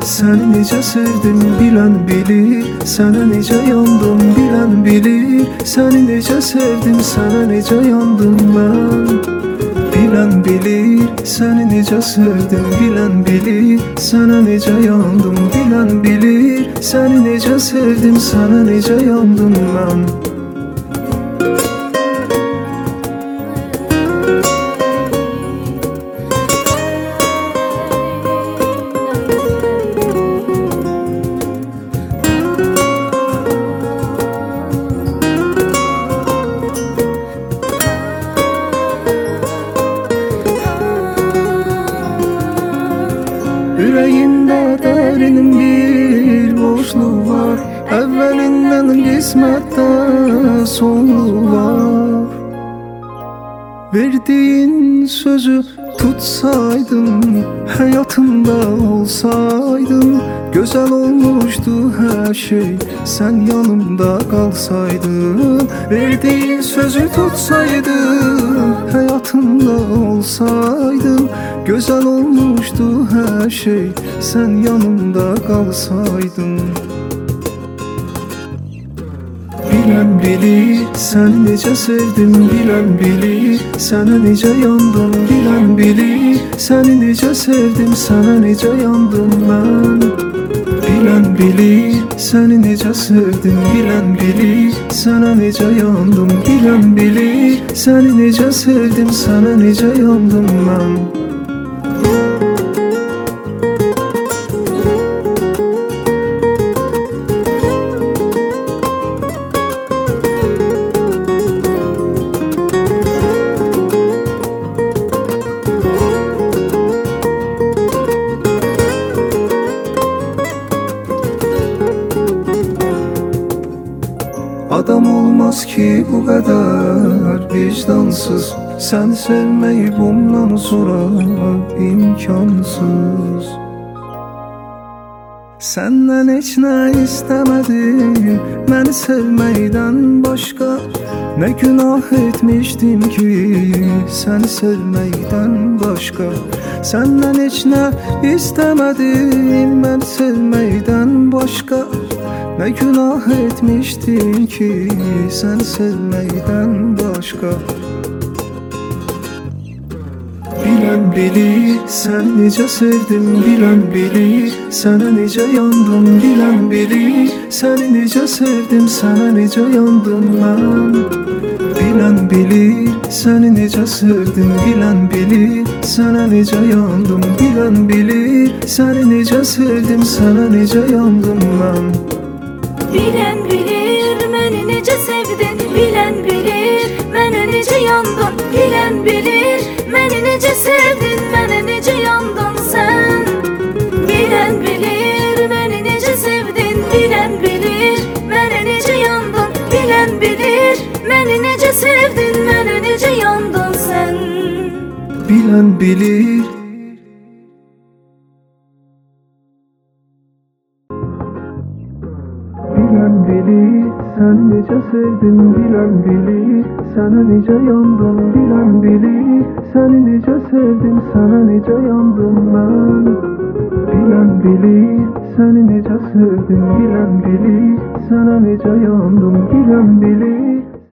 səni necə sevdim bilən bilir. Sənə necə yandım bilən bilir. Səni necə sevdim, sənə necə yandım mən. Bilən bilir, səni necə sevdim bilən bilir. Sənə necə yandım bilən bilir. Səni necə sevdim, sənə necə yandım mən. Ürəyimdə dərin bir boşluq var. Əvvəlindən qismətdə sonluq var. Verdiyin sözü tutsaydım, həyatımda olsaydın. Gözəl olmuşdu hər şey, sən yanımda qalsaydın. Verdiyin sözü tutsaydım, həyatımda olsaydın. Gözəl olmuşdu hər şey, sən yanımda qalsaydın. Bilən bilir, səni necə sevdim bilən bilir. Sənə necə yandım bilən bilir. Səni necə sevdim, sənə necə yandım mən. Bilən bilir, səni necə sevdim bilən bilir. Sənə necə yandım bilən bilir. Səni necə sevdim, sənə necə yandım mən. Adam olmaz ki bu kadar vicdansız. Səni sevmək bundan sonra imkansız. Səndən heç nə istəmədim, məni sevməkdən başqa. Nə günah etmişdim ki səni sevməkdən başqa. Səndən heç nə istəmədim, məni sevməkdən başqa. Nə günah etmişdim ki səni sevməkdən başqa. Bilən bilir, sən necə sevdim bilən bilir. Sənə necə yandım bilən bilir. Səni necə sevdim, sənə necə yandım mən. Bilən bilir, səni necə sevdim bilən bilir. Sənə necə yandım bilən bilir. Səni necə sevdim, sənə necə yandım mən. Bilən bilir, məni necə sevdin bilən bilir. Mənə necə yandın bilən bilir. Məni necə sevdin, mənə necə yandın sən. Bilən bilir, məni necə sevdin bilən bilir. Mənə necə yandın bilən bilir. Məni necə sevdin, mənə necə yandın sən. Bilən bilir. Bilən bilir, sən necə sevdim bilən bilir. Sənə necə yandım bilən bilir. Səni necə sevdim, sənə necə yandım mən. Bilən bilir, səni necə sevdim bilən bilir. Sənə necə yandım bilən bilir.